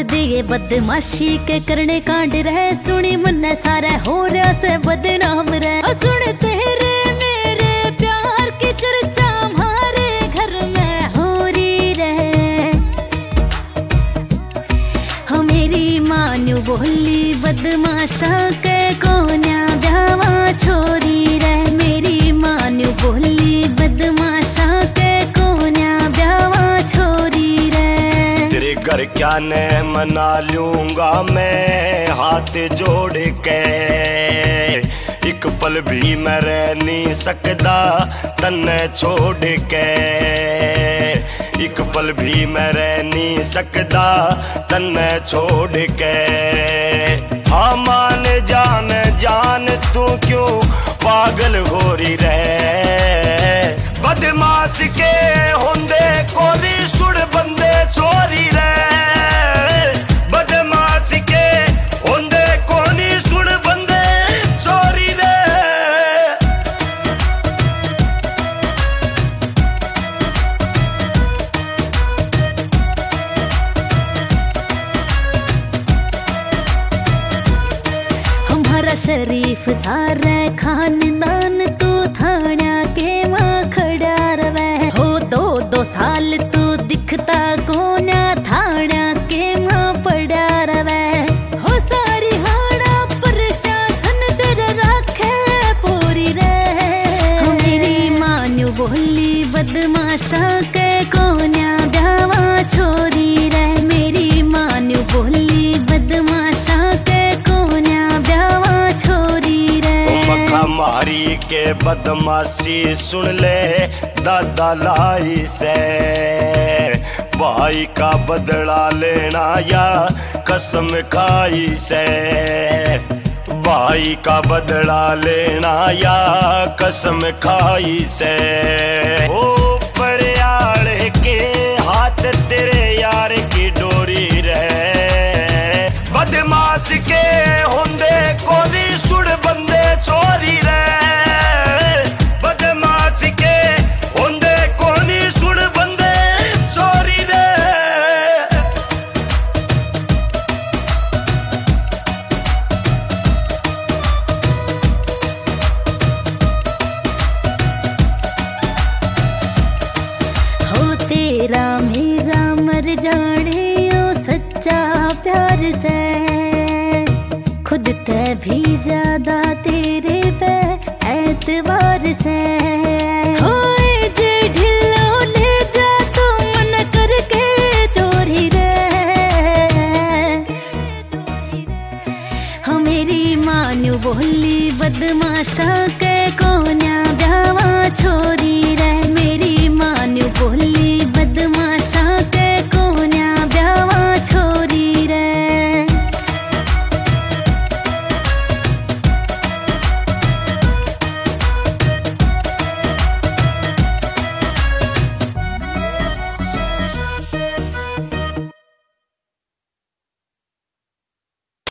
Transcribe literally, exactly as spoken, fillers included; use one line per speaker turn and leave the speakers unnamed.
दिए बदमाशी के करने कांड रहे, सुनी मुन्ने सारे हो रहा से बदनाम रहे। सुन तेरे मेरे प्यार की चर्चा हमारे घर में हो रही रहे। हाँ मेरी मान्यू बोली बदमाशा के कोन्या ब्यावा छोरी रहे। मेरी मान्यू बोली बदमाशा के कोन्या ब्यावा छोरी रहे।
तेरे घर क्या ने मना लूंगा मैं हाथ जोड़ के, एक पल भी मैं रह नहीं सकता तन्ने छोड़ के। एक पल भी मैं रह नहीं सकता तन्ने छोड़ के। हाँ मान जान जान तू क्यों पागल हो रही रहे। बदमाश के होंदे कोरी सुड़ बंदे चोरी रहे। बदमाश के होंदे कोनी सुड़ बंदे चोरी रहे।
हमारा शरीफ सारे खानदान तू थाना के माँ खड़ा रवे। हो दो दो साल तू दिखता कोना थाना के माँ पड़ा रवे। हो सारी हाड़ा प्रशासन तेरे रखे पूरी रहे। हो मेरी मान्यू बोली बदमाशा के कोन्या ब्यावा छोरी रहे। मेरी मान्यू बोली बदमाशा के कोन्या ब्यावा छोरी रहे।
मक्खा मारी के बदमाशी सुन ले दादा लाई से। भाई का बदला लेना या कसम खाई से। भाई का बदला लेना या कसम खाई से। ओ परियाल के हाथ तेरे यार की डोरी रहे। बदमाश के होंदे कोरी सुड़ बंदे चोरी रहे। बदमाश के होंदे कोनी सुड़ बंदे चोरी रहे।
हो तेरा मेरा मर जाने ओ सच्चा प्यार से। खुद ते भी ज्यादा तेरे पे एतबार से। हो जे ढिलो ले जा तो मन करके चोरी रे। हाँ मेरी मान्यू बोली बदमाशा के कोन्या ब्यावा छोरी रे। मेरी मान्यू बोली बदमाशा